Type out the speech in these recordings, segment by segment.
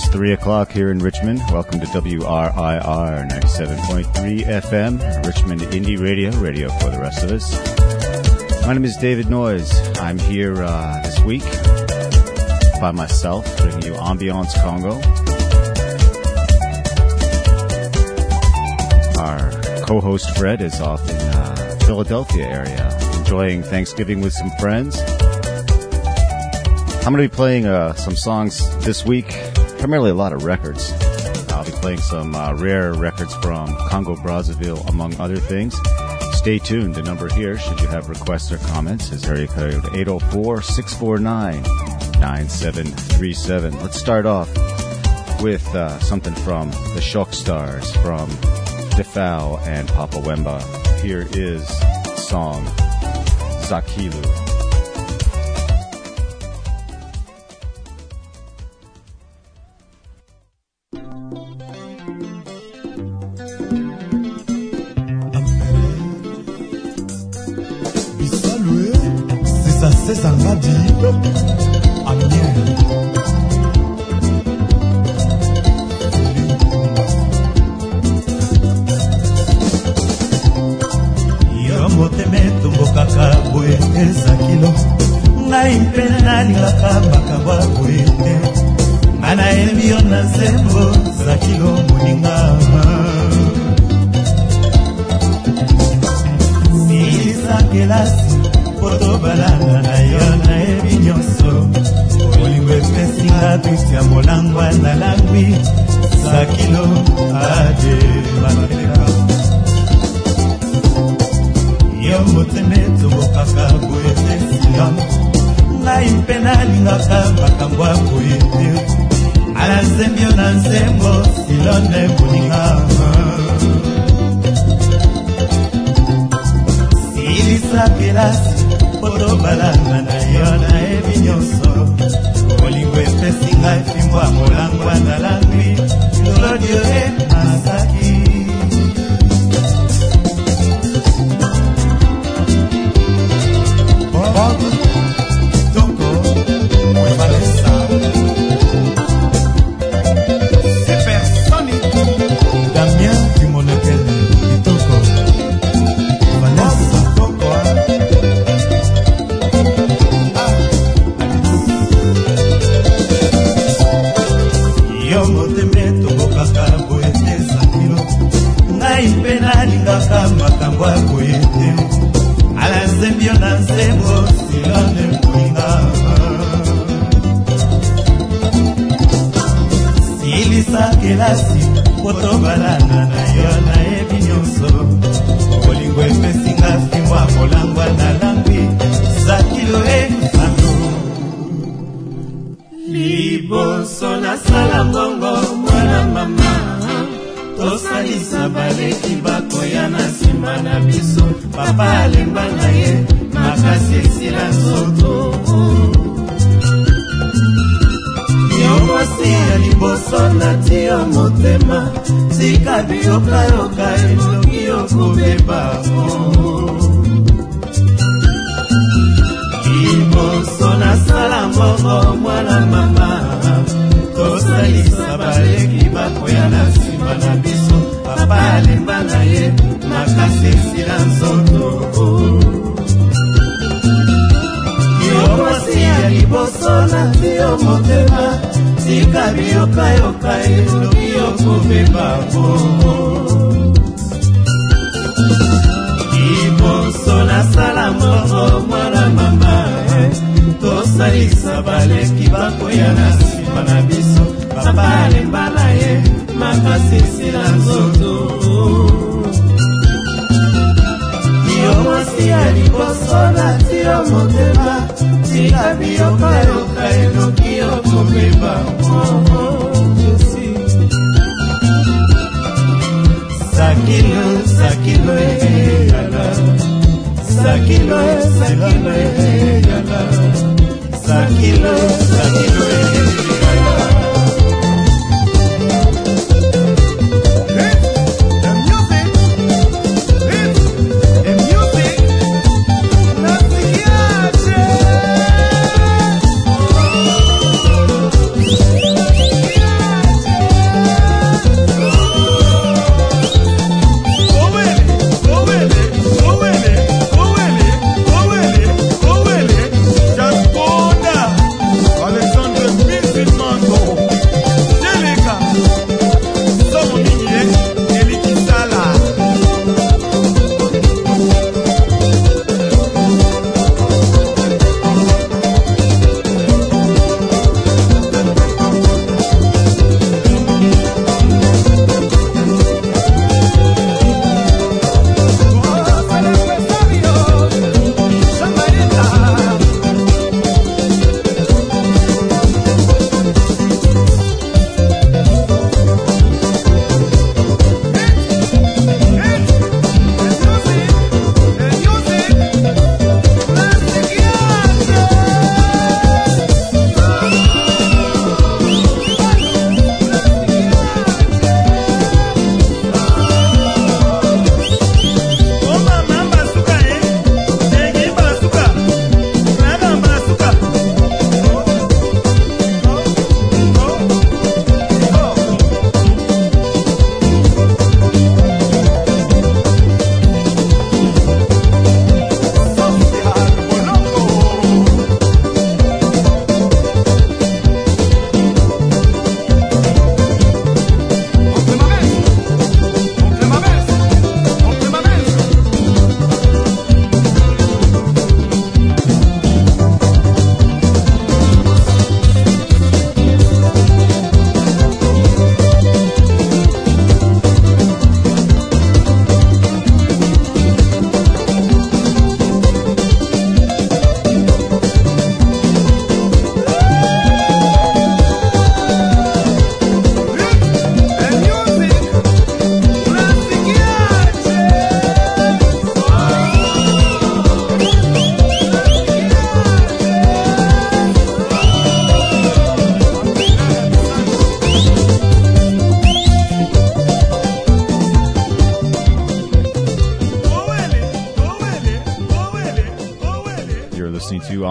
3 o'clock here in Richmond. Welcome to WRIR 97.3 FM, Richmond Indie Radio, radio for the rest of us. My name is David Noyes. I'm here this week by myself, bringing you Ambiance Congo. Our co-host Fred is off in Philadelphia area, enjoying Thanksgiving with some friends. I'm going to be playing some songs this week, primarily a lot of records. I'll be playing some rare records from Congo Brazzaville, among other things. Stay tuned. The number here, should you have requests or comments, is area code 804-649-9737. Let's start off with something from the Shock Stars, from Defao and Papa Wemba. Here is song Zakilu.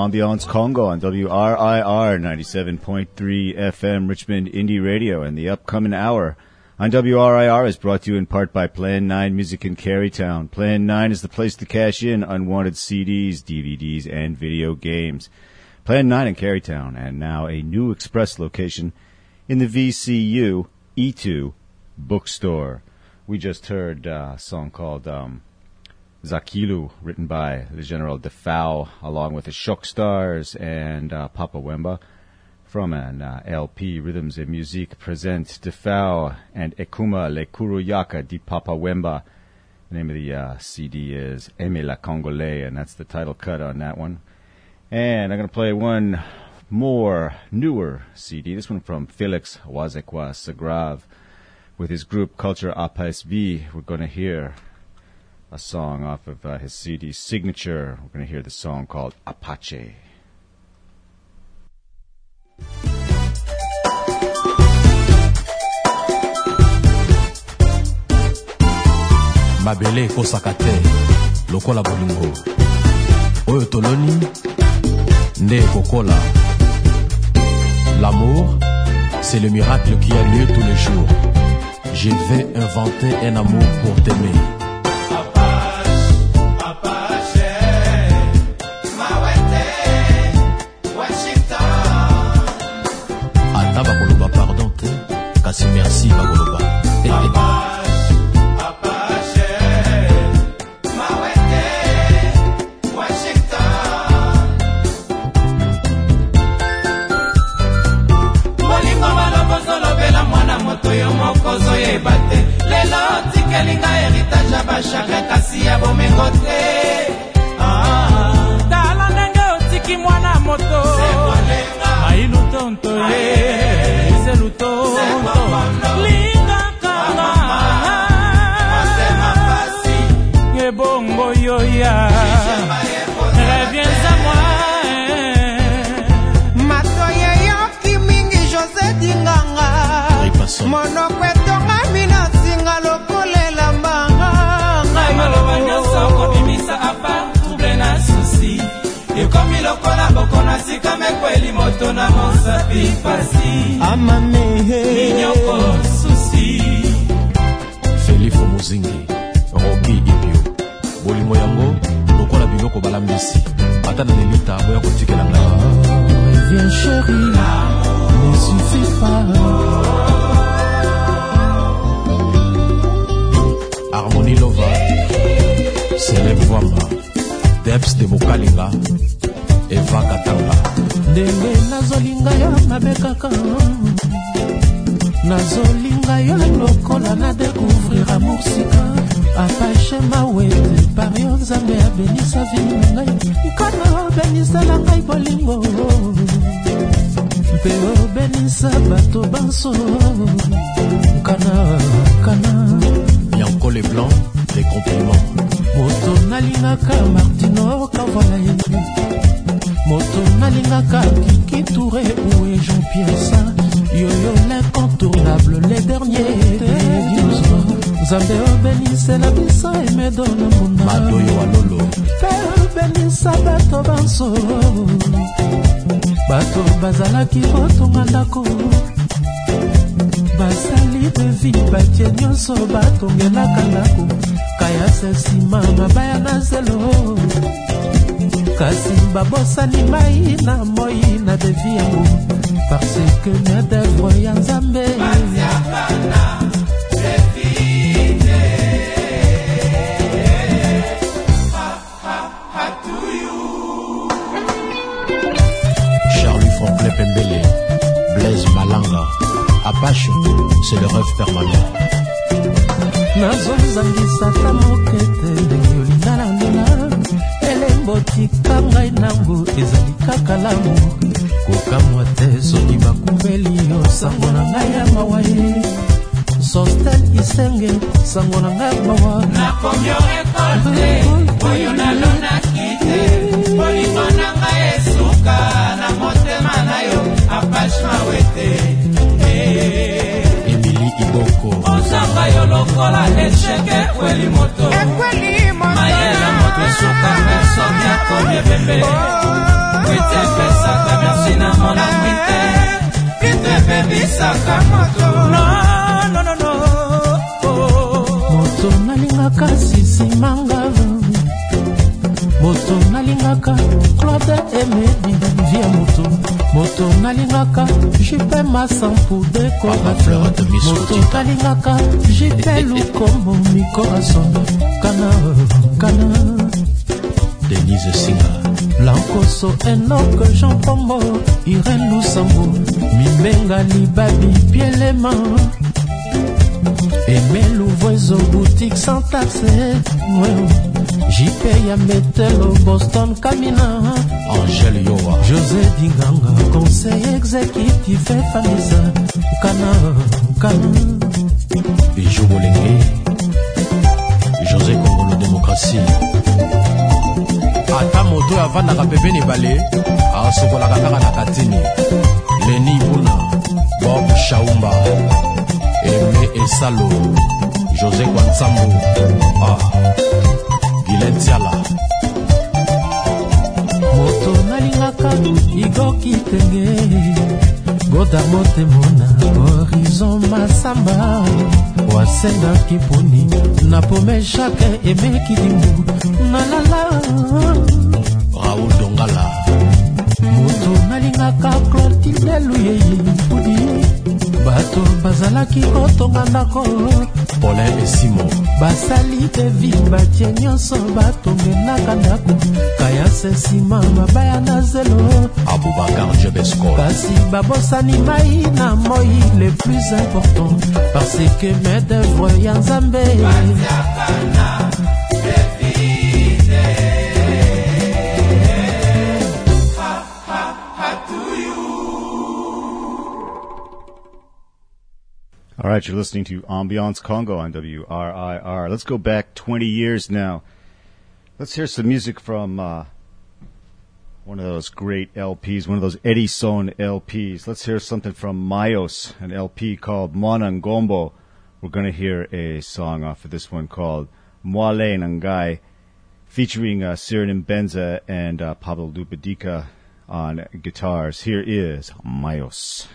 Ambiance Congo on WRIR 97.3 FM Richmond Indie Radio. And the upcoming hour on WRIR is brought to you in part by Plan 9 Music in Carytown. Plan 9 is the place to cash in unwanted CDs, DVDs, and video games. Plan 9 in Carytown, and now a new express location in the VCU E2 bookstore. We just heard a song called Zakilu, written by the General Defao, along with the Shock Stars and Papa Wemba, from an LP, Rhythms et Musique present Defao and Ekuma Le Kuruyaka di Papa Wemba. The name of the CD is Aime la Congolais, and that's the title cut on that one. And I'm going to play one more newer CD, this one from Felix Wazekwa Sagrave, with his group Culture APSV. We're going to hear a song off of his CD Signature. We're going to hear the song called Apache. Mabele ekosaka te lokola bolingo oyo toloni nde ekokola. L'amour, c'est le miracle qui a lieu tous les jours. Je vais inventer un amour pour t'aimer. Ata bakoloba pardon te, kasi merci bakoloba. Yo mokozo yebate lelo tikelinga heritage abashaka kasi ya bomengote tala ndenge otiki mwana moto ailu tonto ye selu tonto linga kanga ebongo yoya reviens à moi matoye yo kimingi José Dinganga monokwetonga mina singa lokolela mbanga maloba nyonso kobimisa apa trouble na susi ekomi lokola bokona sika mekweli moto na mosapi pasi amamehe minyoko susi Felifo Muzingi Rocky Ibio bolingo yango lokola biloko balambisi ata na nelita boya kotikela ngai. Viens chérie, ne suffit pas. Harmonie Lova, Célèbre Wamba, Debs de Bokalinga, Eva Katanga. Ndenge nazolinga yo mabekaka, nazolinga yo lokola na découvrir amour sika. Apache mawete, par yo nzambe abenisa vino ngai. Nkana benisa la ngai bolingo, mpe obenisa bato banso. Nkana. Yanko les blancs, des compliments. Moto nalingaka Martino Kavalaye, moto nalingaka Kiki Touré ou Jean-Pierre Sa, Yoyo l'incontournable, les derniers Zambe obénisse la biso et me donne mon âme. Madoyo Alolo, Père obénisse bato banso, bato bazalaki botonga ndako. Basali de vie batie nyonso batongelaka ndako kaya sesima mabaya na zelo kasi babosani mai na moi na devi yango parce que na devre ya nzambe Charlie Franklin Pembele, Blaise Malanga, Apache, c'est le rêve permanent. nazozangisa ta mokete ndenge olinga na ndela elembo tika ngai nango ezali kaka lamu kokamwa te soki bakumbeli yo sango na ngai ya mawa ye Sostel Isenge sango na ngai mawa nakomi orekote oyo nalonaki te olingo na ngai esuka na motema na yo Apache mawete Iboko Osanga yo lokola echeke kweli moto Mayela moto suka meso miako mebembe Saka moto. No. Moto nalingaka Sisi Manga. Moto nalingaka Claude Emedi via moto nalingaka Jipe Masampu décorateur. Moto nalingaka Jipe Lukombo Mikorason Kana Denise Singa Lankoso Enoch Jean Pombo Irène Lusambo Mimenga Libabi Pielema Aimé Louvoiseau boutique sans taxe JP Yametelo Boston Camina Angèle Yowa José Dinganga conseil exécutif Famisa Kana Bijou Bolenge José Congolo Démocratie Ata moto avandaka pembeni bale asokolaka kaka na katini Leni Buna Bob Shaumba Aimé Esalo José Kwansambo Guylaine Tiala Moto nalingaka Igor Kitenge Goda Motemona Horizon Masamba Wasenga Kiponi Napome Jacques Aimé Kidimbu Nalala Raoul Dongala Moto nalingaka Clotilde Luyeye Pudi Bato bazalaki kotonga ndako Paulin et Simon basali devi batie nyonso batongenaka ndako Kayase Sima mabaya na zelo Aboubakar Jebesco kasi babosani mai na moi le plus important parce que mes d'œuvre ya Nzambe All right, you're listening to Ambiance Congo on WRIR. Let's go back 20 years now. Let's hear some music from one of those great LPs, one of those Edison LPs. Let's hear something from Mayos, an LP called Mwana Ngombo. We're going to hear a song off of this one called Mwale Nangai, featuring Cyril Benza and Pablo Lubadika on guitars. Here is Mayos.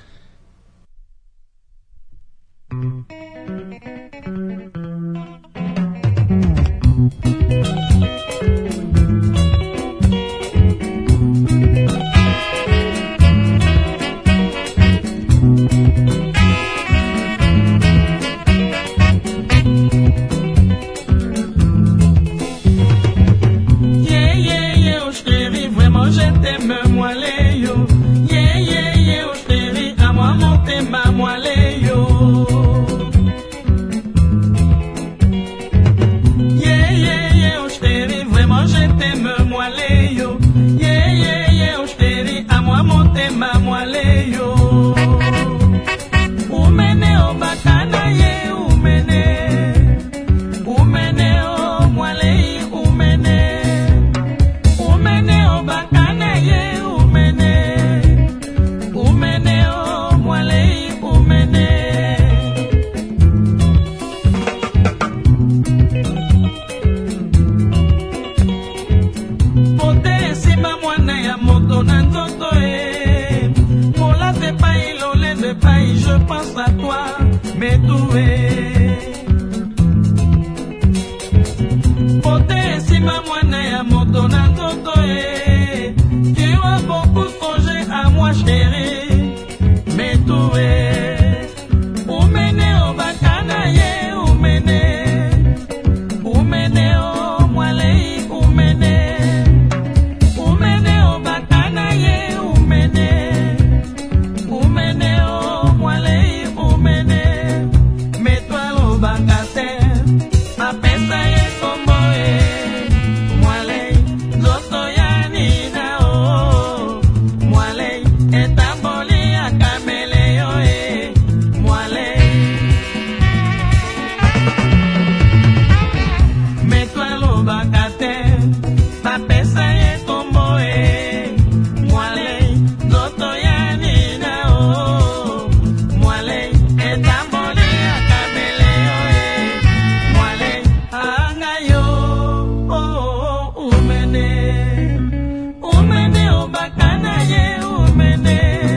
Umene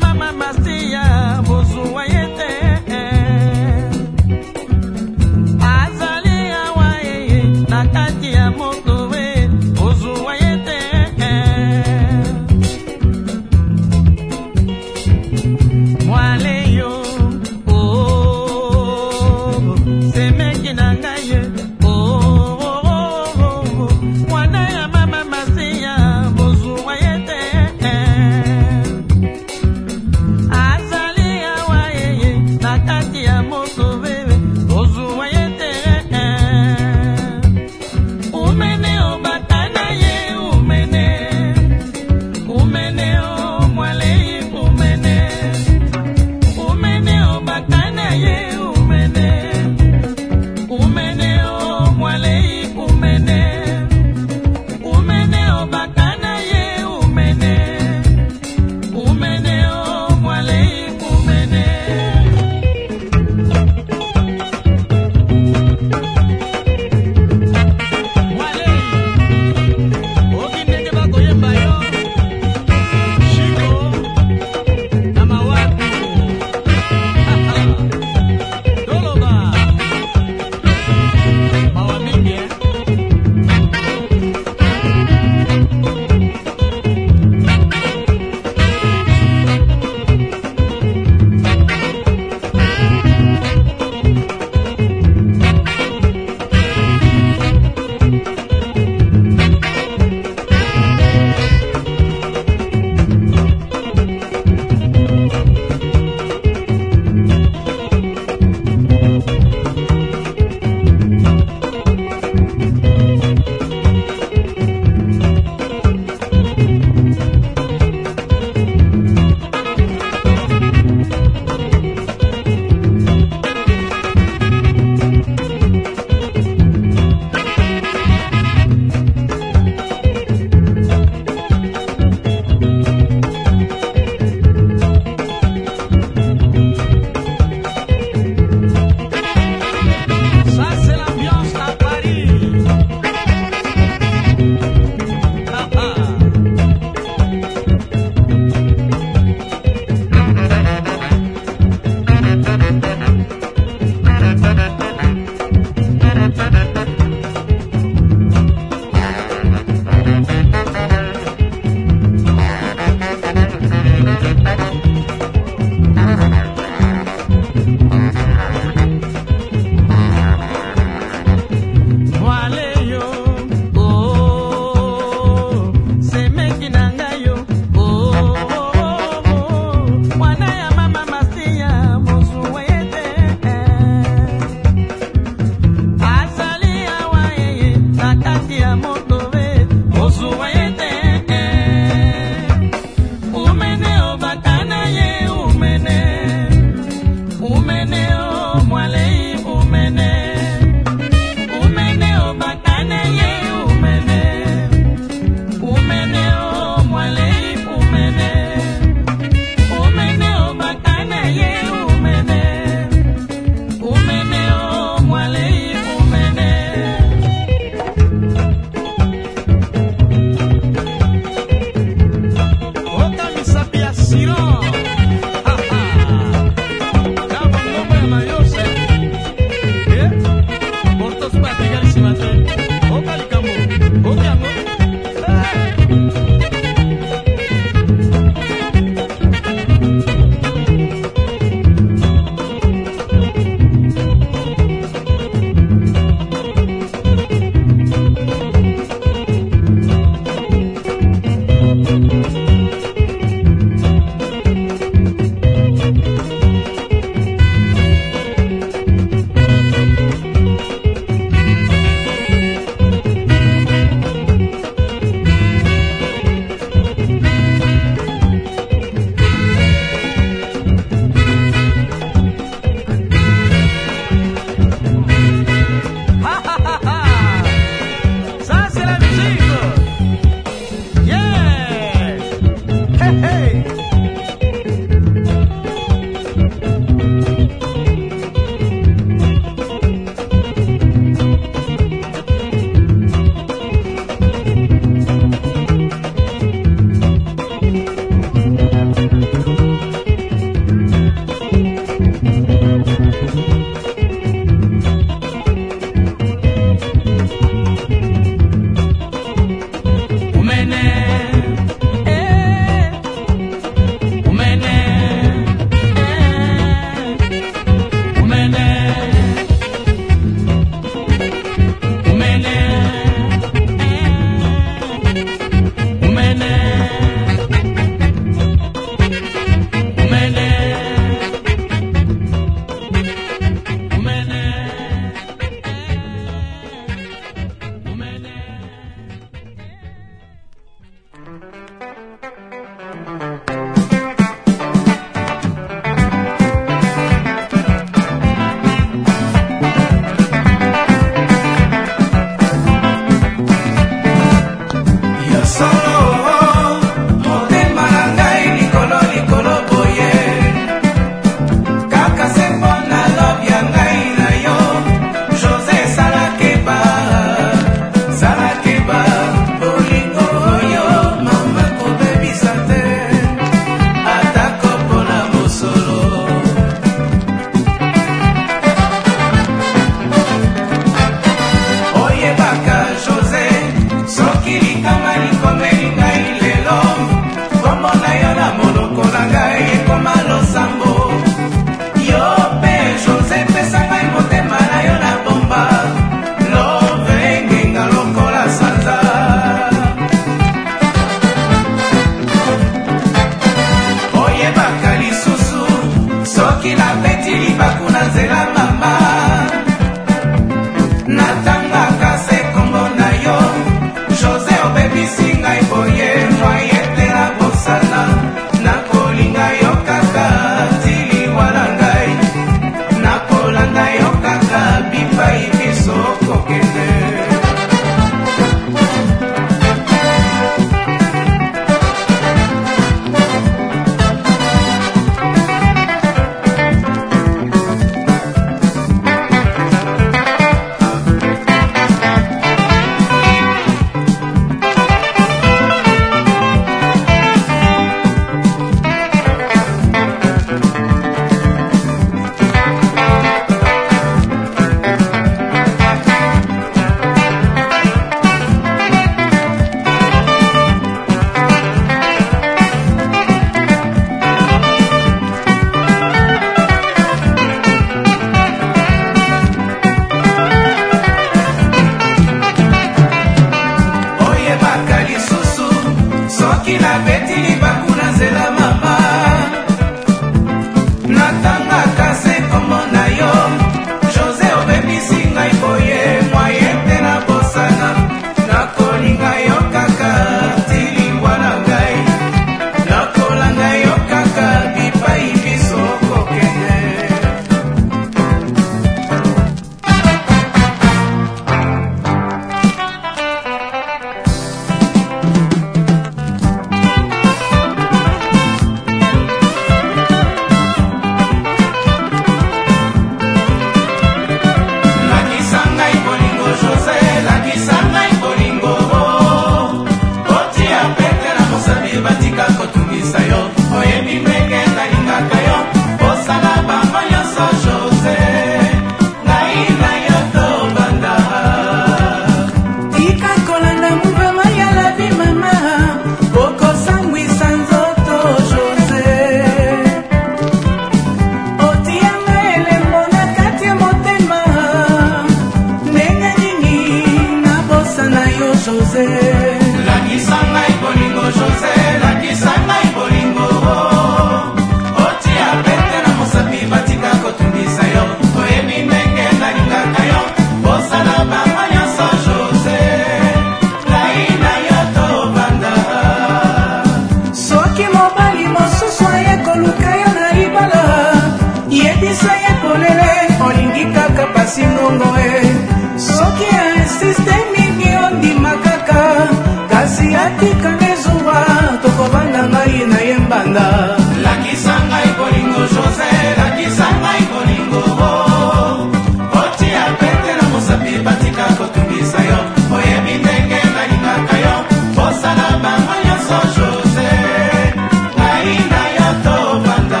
tika nezuwa tokobanda ngai na ye mbanda lakisa ngai bolingo José lakisa ngai bolingo otia pete na mosapi batika kotungisa yo oyebi ndenge nalingaka yo osala bango nyonso José ngai na yo tobanda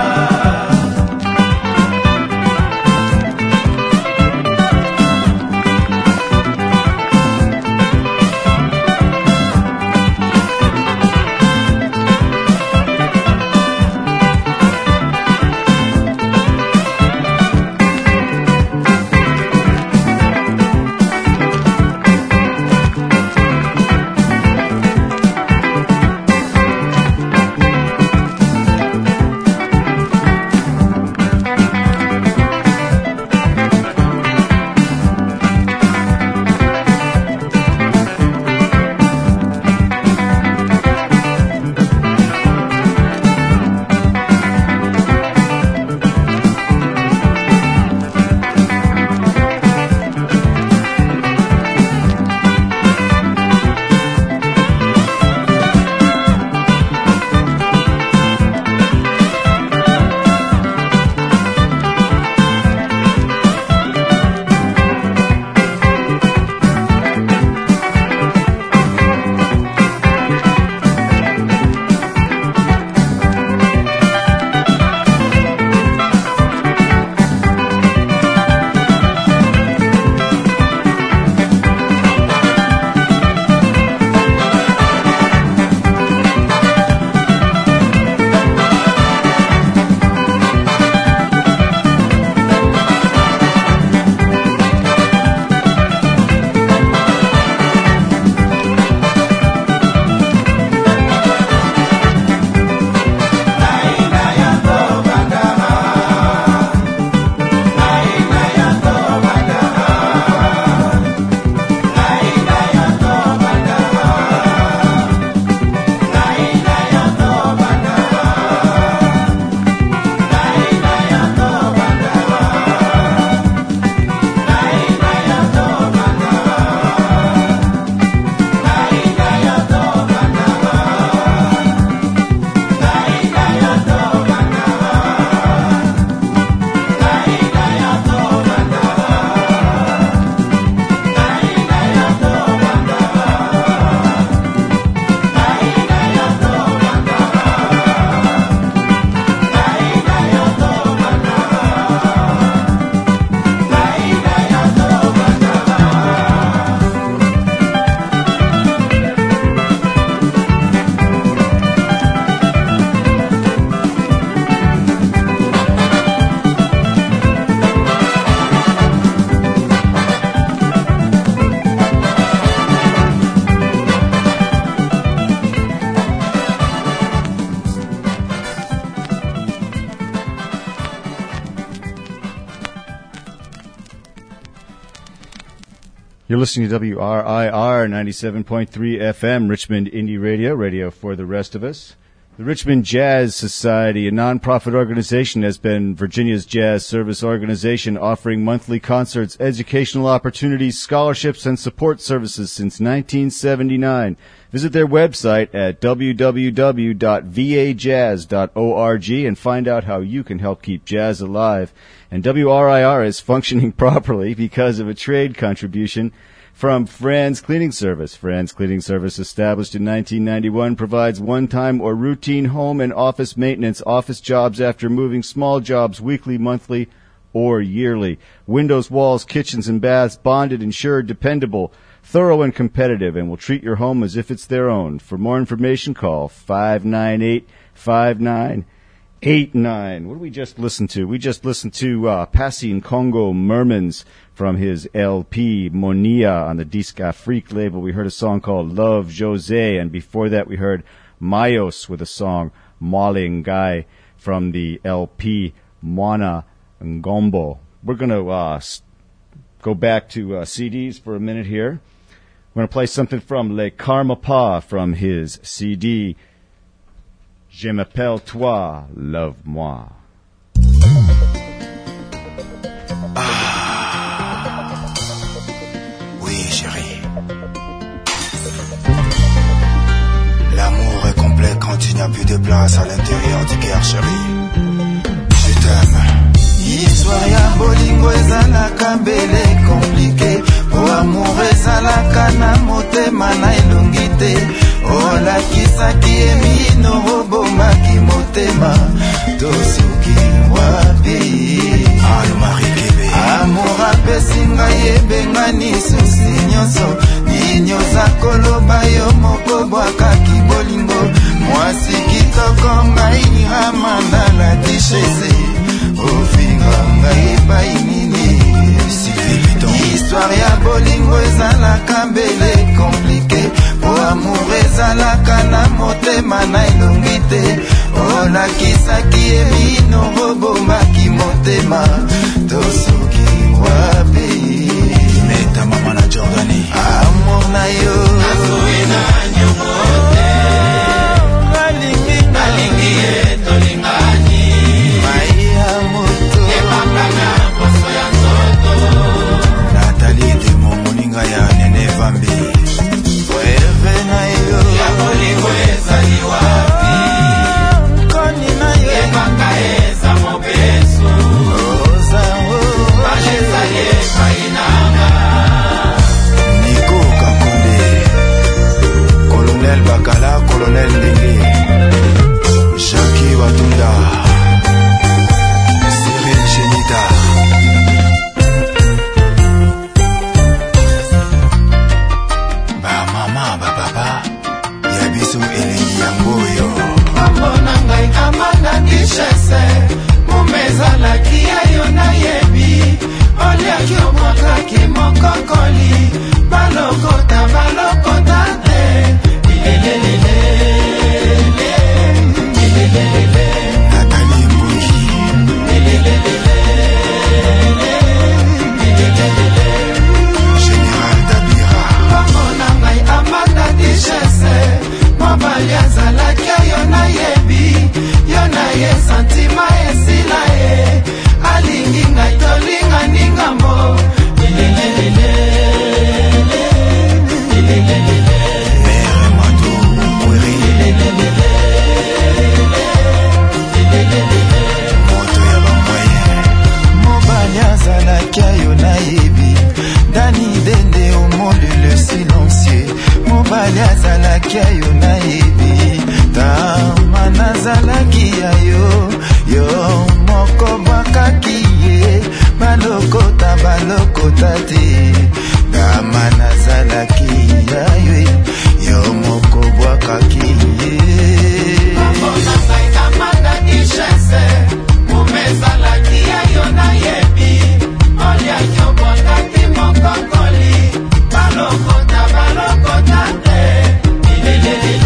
You're listening to WRIR 97.3 FM, Richmond Indie Radio, radio for the rest of us. The Richmond Jazz Society, a non-profit organization, has been Virginia's jazz service organization, offering monthly concerts, educational opportunities, scholarships, and support services since 1979. Visit their website at www.vajazz.org and find out how you can help keep jazz alive. And WRIR is functioning properly because of a trade contribution from Franz Cleaning Service. Franz Cleaning Service, established in 1991, provides one-time or routine home and office maintenance, office jobs after moving, small jobs weekly, monthly, or yearly. Windows, walls, kitchens, and baths, bonded, insured, dependable, thorough, and competitive, and will treat your home as if it's their own. For more information, call 598-5989. What did we just listen to? We just listened to Passing Congo Mermans from his LP Monia on the Disque Afrique label. We heard a song called Love José, and before that we heard Mayos with a song Malingai from the LP Mwana Ngombo. We're going to go back to CDs for a minute here. We're going to play something from Le Karmapa from his CD Je m'appelle toi, love-moi. Ah, oui, chérie. quand il n'y a plus de place à l'intérieur du cœur, chérie. Je t'aime. Histoire ya bolingo ezalaka mbele compliqué. O amour ezalaka na motema na elongi te. Olakisaki emino obomaki motema. Tosuki wapi Almarikebe amour apesi ngai ebengani susi nyonso. Ninyoza koloba yo moko bwakaki bolingo. Mwasi kitoko ngai ramandala tishese. Ofinga ngai bai nini. Histoire ya bolingo ezalaka mbele compliqué. O amour ezalaka na motema na elongi te. Olakisaki emino obomaki motema. Tosuki wapi Meta mama na Jordani amour na yo Azui na nyomote Alingi etolingani Maya moto Ebaka na poso ya nzoto Nathalie de momoninga ya Nene Vambi Weve na yo Ya bolingo ezali wapi Koni na yo Ebaka eza mobeso Oza Bajeza ye painanga Nico Kakonde Colonel Bakala, Colonel Ndenge Jackie Watunda Cyril Chenita Ba mama, ba papa Yabiso elengi yangoyo Mbona ngai amanda kishese Mumezalaki ayo na yebi Oliaki omwakaki mokokoli Balokota te Nathalie Mbongi Général Dabira Mbona ngai amanda kishese Mobali azalaki ayo na yebi Yo na ye santima esila ye Alingi ngai tolinga ningambo Mère Madou Mweri Moto ya bamwaye Mobali azalaki ayo na yebi Dani Dende au monde le silencieux Mobali azalaki ayo na yebi Tama nazalaki ayo Yo moko bakaki ye Balokota te Tama nazalaki ayo Yo moko bakaki ye Mbona ngai amanda kishese Mumezalaki ayo na yebi Oliaki obwakaki mokokoli Balokota te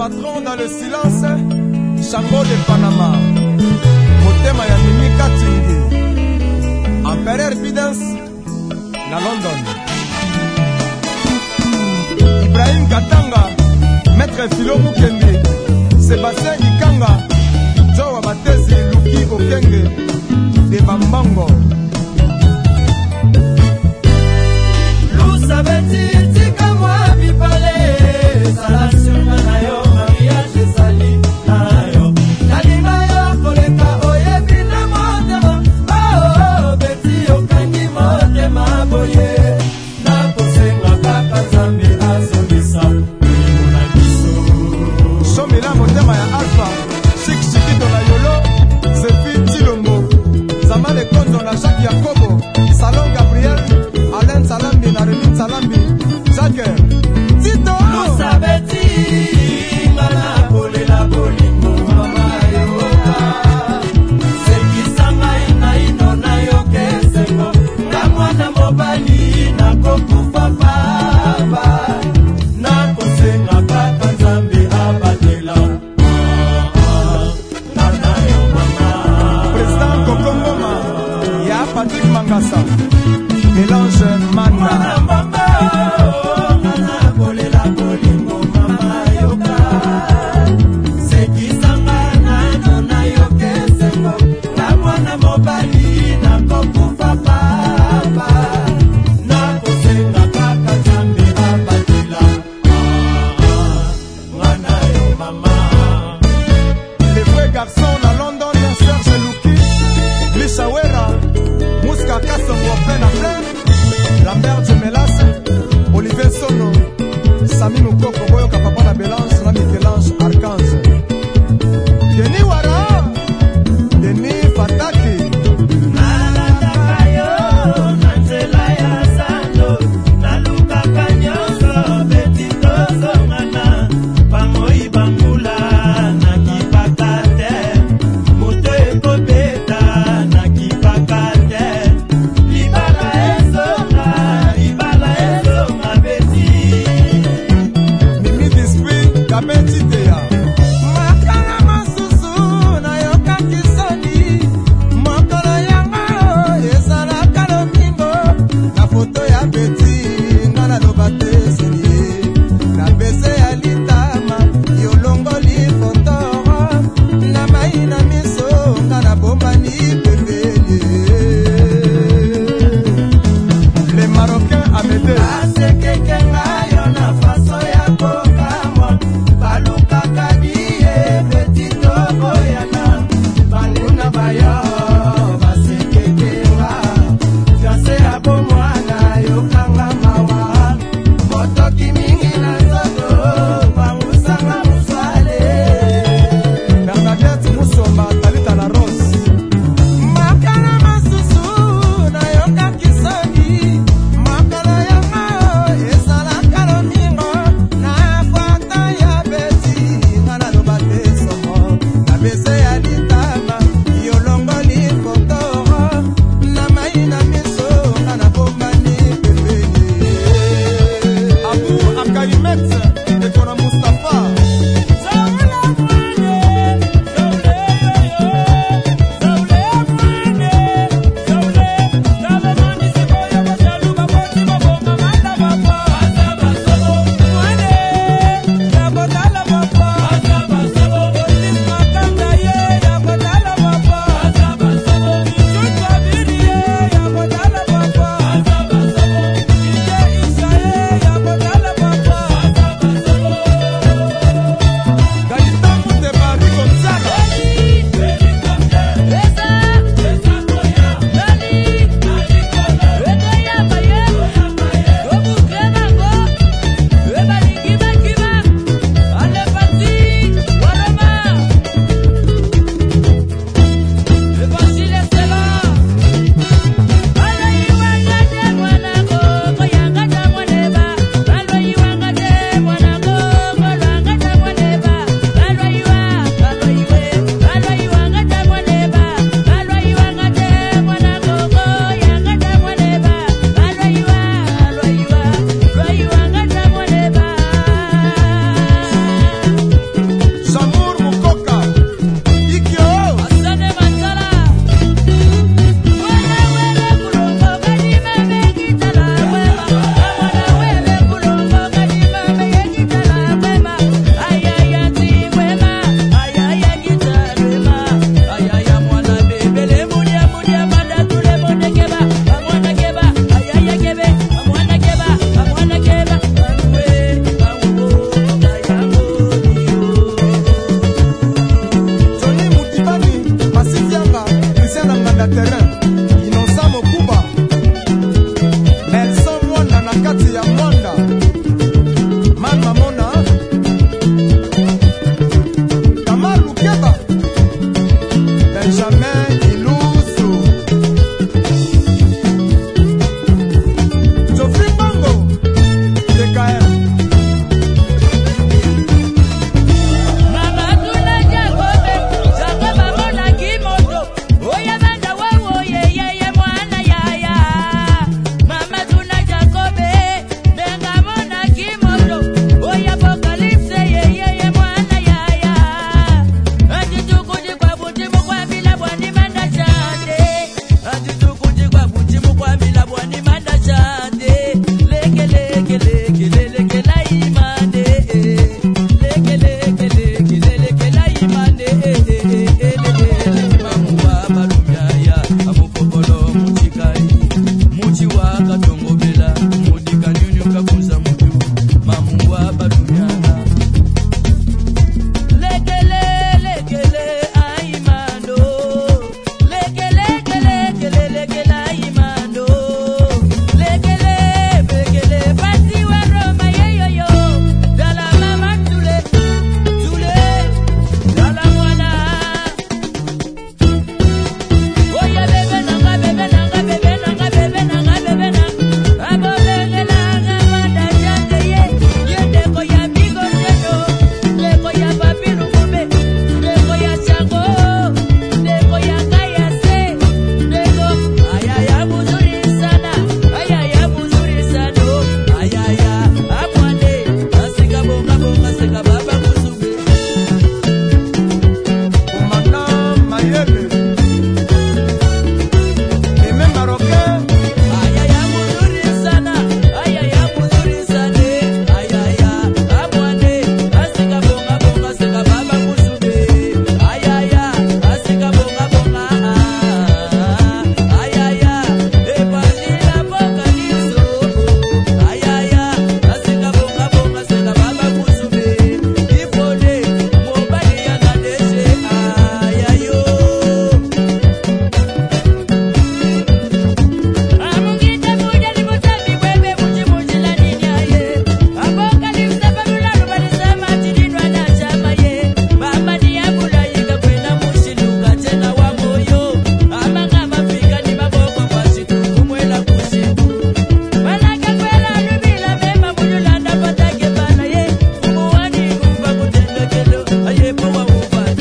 patron dans le silence, Chango de Panama, Motema ya Mimi Katingi, Empereur Bidens, na London. Ibrahim Katanga, Maître Philo Mukembe, Sébastien Ikanga, Joe Wabatesi, Luki Okenge, de Bambango. Lusabeti, tika moi bipale, sala surma na yo, mariage sali na yo. Kalinga yo, koleka oye bina motema, oh, beti okangi motema boye. Na kosenga kaka zambi azongisa, muna biso. Somila motema ya Alpha, Shikshikito na Yolo, Zefi Tilombo, Zamane Konzo na Jacques Yakobo, Salon Gabriel, Alain Salambi na Remin Salambi, Jacques, Tito! Lusabeti, ngana kolela bolingo mama yoka. Sekisanga ina ino na yoke sengo, kamwana mobali na kokufa baba. Na kosenga kaka nzambe abatela. Nana yo mama. Président Kokongoma, ya Patrick Mangasa, Mélange Manda. Mama, ngana kolela bolingo mama yoka. Sekisanga na ino na yoke sengo, kamwana mobali na kokufa baba. Na kosenga kaka nzambe abatela. Ngana yo mama. Les vrais garçons à London, Serge Luki, Lisha Wera, Mouska Kassongo plein à plein, Lambert Djemelas, Olivier Sono, Sami Moukoko, Boyo Kapapa na Belance, na Michelange Archange. Denis Wara, Denis Fataki, Nalatakayo, nanzela ya sando, nalukaka nyonso, betitozo ngana, pamoi bangula, nakipaka te,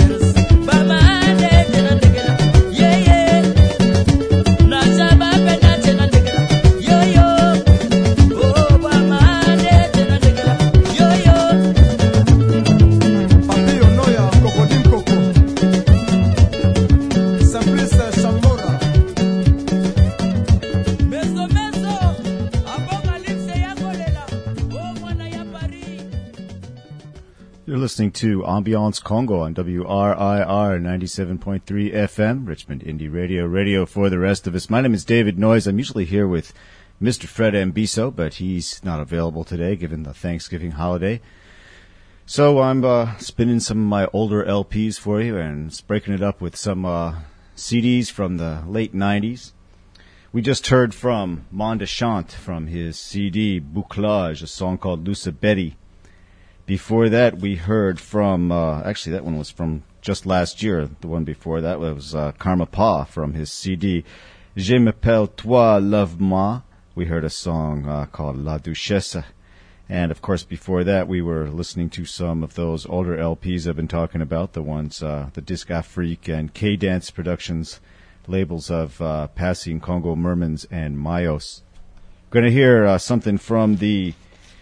Listening to Ambiance Congo on WRIR 97.3 FM, Richmond Indie Radio, radio for the rest of us. My name is David Noyes. I'm usually here with Mr. Fred Ambiso, but he's not available today given the Thanksgiving holiday. So I'm spinning some of my older LPs for you and breaking it up with some CDs from the late 90s. We just heard from Mondechant from his CD Bouclage, a song called Luce Betty. Before that, we heard from, actually that one was from just last year. The one before that was Karma Pa from his CD Je m'appelle toi, love-moi. We heard a song called La Duchesse. And, of course, before that, we were listening to some of those older LPs I've been talking about, the ones, the Disc Afrique and K-Dance Productions, labels of Passing Congo Mermans and Mayos. Going to hear something from the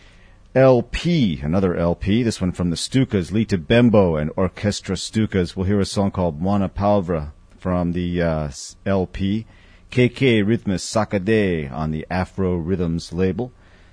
LP, another LP, this one from the Stukas, Lita Bembo and Orchestra Stukas. We'll hear a song called Mwana Palvra from the LP, KK Rhythmus Sakade on the Afro Rhythms label.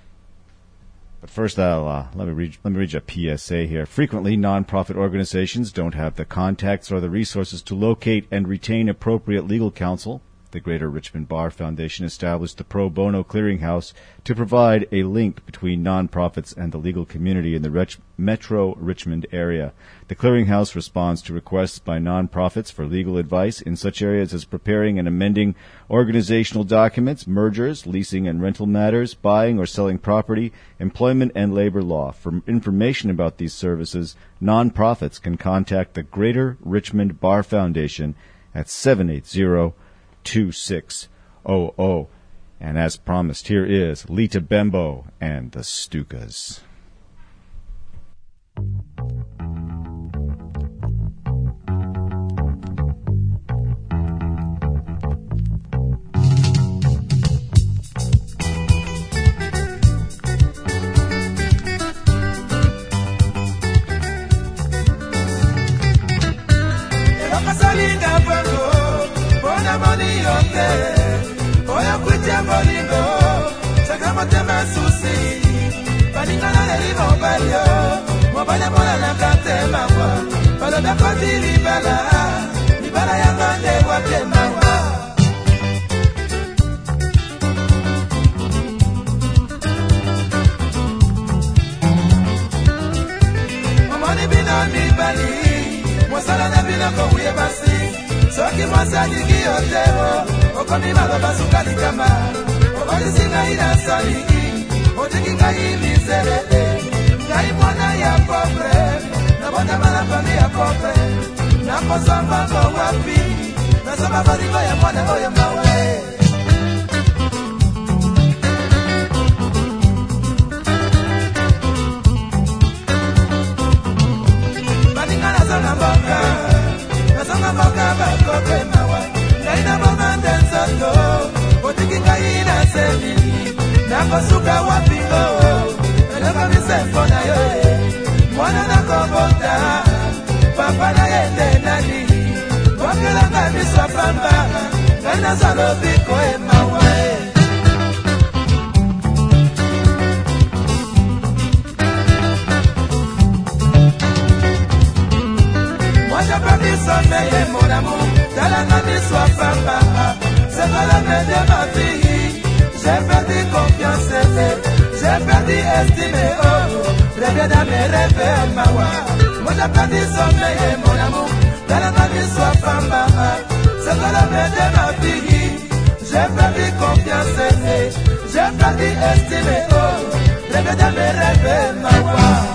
But first, let me read you a PSA here. Frequently, non-profit organizations don't have the contacts or the resources to locate and retain appropriate legal counsel. The Greater Richmond Bar Foundation established the Pro Bono Clearinghouse to provide a link between nonprofits and the legal community in the Metro Richmond area. The Clearinghouse responds to requests by nonprofits for legal advice in such areas as preparing and amending organizational documents, mergers, leasing and rental matters, buying or selling property, employment and labor law. For information about these services, nonprofits can contact the Greater Richmond Bar Foundation at 780-2600. And as promised, here is Lita Bembo and the Stukas. Oya kutia molingo, chaka motema susi. Balingana lelivo balio, mobile mola na kate mawa. Balo da koti libala ya mande wate mawa. Omoni bino mi bali, mwasala na bino kouye basi. Soki mwasadi kiyotero, okomi maloba sukali kama. Obali singa ina soliki, otiki ngai miserele. Ngai mwana ya pobre, nabona mala fami ya pobre. Nakosa mbango wapi, nasoma baliko ya mwana oyo mawe. Baninga nasonga mboka, nasonga mboka bako mawa. Naina momande nzoto, otiki ngai na semili. Nakosuka wapingo, eleka misempo na yoe. Mwana nakobota, papa na yende nani. Wakelanga miswa pamba, kaina salopiko emawe. Mwaja papi someye mon amour, talanga miswa pamba. C'est pas la main de ma vie, j'ai perdu confiance, j'ai perdu estime, oh. Rêve dans mes rêves, mawa. Moi j'ai perdu sommeil, mon amour, talanga miswa pamba. C'est pas la main de ma vie, j'ai perdu confiance, j'ai perdu estime, oh. Rêve dans mes rêves, mawa.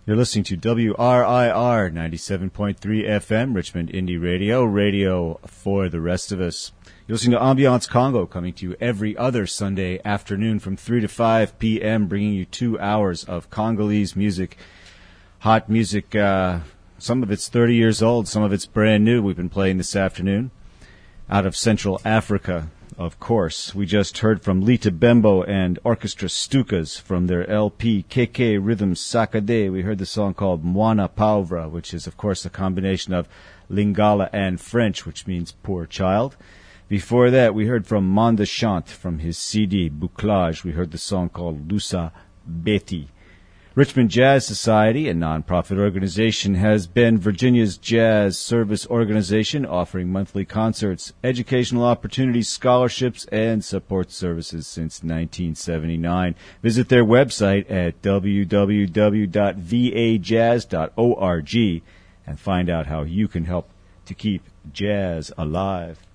You're listening to WRIR 97.3 FM, Richmond Indie Radio, radio for the rest of us. You're listening to Ambiance Congo, coming to you every other Sunday afternoon from 3 to 5 p.m., bringing you 2 hours of Congolese music, hot music. Some of it's 30 years old, some of it's brand new. We've been playing this afternoon out of Central Africa. Of course, we just heard from Lita Bembo and Orchestra Stukas from their LP KK Rhythm Sakade. We heard the song called Mwana Pauvra, which is, of course, a combination of Lingala and French, which means poor child. Before that, we heard from Manda Chant from his CD Bouclage. We heard the song called Lusa Beti. Richmond Jazz Society, a non-profit organization, has been Virginia's jazz service organization, offering monthly concerts, educational opportunities, scholarships, and support services since 1979. Visit their website at www.vajazz.org and find out how you can help to keep jazz alive.